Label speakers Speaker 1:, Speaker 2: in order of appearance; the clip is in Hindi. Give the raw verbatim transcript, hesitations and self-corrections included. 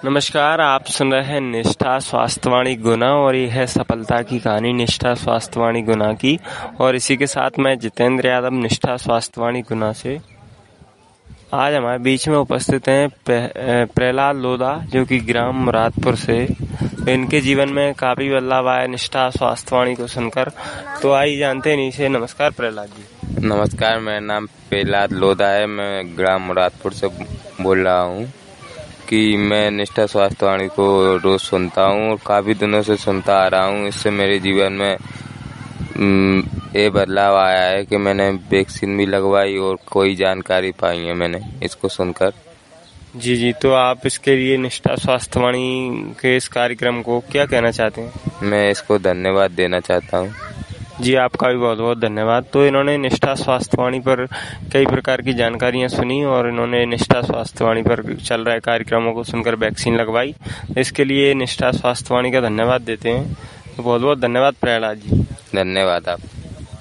Speaker 1: नमस्कार, आप सुन रहे हैं निष्ठा स्वास्थ्यवाणी गुना और ये है सफलता की कहानी निष्ठा स्वास्थ्यवाणी गुना की। और इसी के साथ मैं जितेंद्र यादव निष्ठा स्वास्थ्यवाणी गुना से। आज हमारे बीच में उपस्थित हैं प्रहलाद लोधा, जो कि ग्राम मुरादपुर से। इनके जीवन में काफी बदलाव आया निष्ठा स्वास्थ्यवाणी को सुनकर। तो आइए जानते हैं इनसे। नमस्कार प्रहलाद जी।
Speaker 2: नमस्कार, मेरा नाम प्रहलाद लोधा है। मैं ग्राम मुरादपुर से बोल रहा हूँ कि मैं निष्ठा स्वास्थ्यवाणी को रोज सुनता हूँ और काफ़ी दिनों से सुनता आ रहा हूँ। इससे मेरे जीवन में ये बदलाव आया है कि मैंने वैक्सीन भी लगवाई और कोई जानकारी पाई है मैंने इसको सुनकर।
Speaker 1: जी जी, तो आप इसके लिए निष्ठा स्वास्थ्यवाणी के इस कार्यक्रम को क्या कहना चाहते हैं?
Speaker 2: मैं इसको धन्यवाद देना चाहता हूँ।
Speaker 1: जी, आपका भी बहुत बहुत धन्यवाद। तो इन्होंने निष्ठा स्वास्थ्यवाणी पर कई प्रकार की जानकारियां सुनी और इन्होंने निष्ठा स्वास्थ्यवाणी पर चल रहे कार्यक्रमों को सुनकर वैक्सीन लगवाई। इसके लिए निष्ठा स्वास्थ्यवाणी का धन्यवाद देते हैं। तो बहुत बहुत धन्यवाद प्रहलाद जी।
Speaker 2: धन्यवाद आप।